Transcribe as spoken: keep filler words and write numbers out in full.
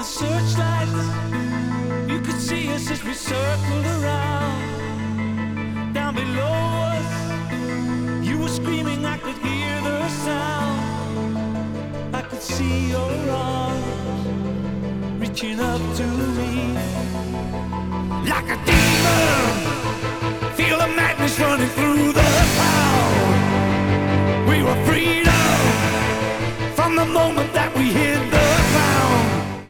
the searchlights, you could see us as we circled around. Down below us, you were screaming, I could hear the sound. I could see your arms reaching up to me. Like a demon, feel the madness running through the crowd. We were freedom from the moment that we hit